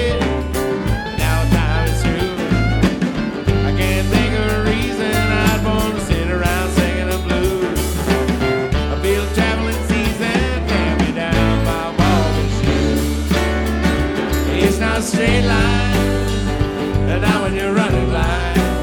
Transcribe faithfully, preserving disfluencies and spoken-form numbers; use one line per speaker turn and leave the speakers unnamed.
it. Now time is through. I can't think of a reason I'd want to sit around singing the blues. I feel traveling season tear me down by walking shoes. It's not a straight line, and now when you're running blind.